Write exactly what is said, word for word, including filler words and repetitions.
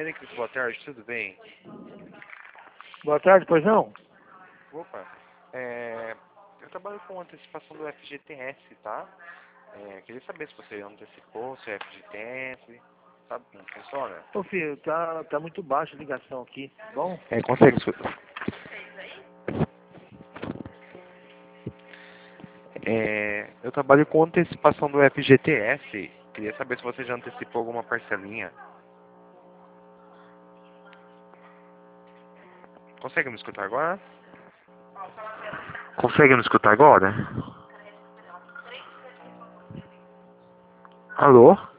Fênix, boa tarde, tudo bem? Boa tarde, pois não? Opa, é, eu trabalho com antecipação do F G T S, tá? É, queria saber se você antecipou seu F G T S, sabe como funciona? Ô filho, tá, tá muito baixa a ligação aqui, tá bom? É, consegue escutar? É, eu trabalho com antecipação do F G T S, queria saber se você já antecipou alguma parcelinha. Consegue me escutar agora? Consegue me escutar agora? Alô?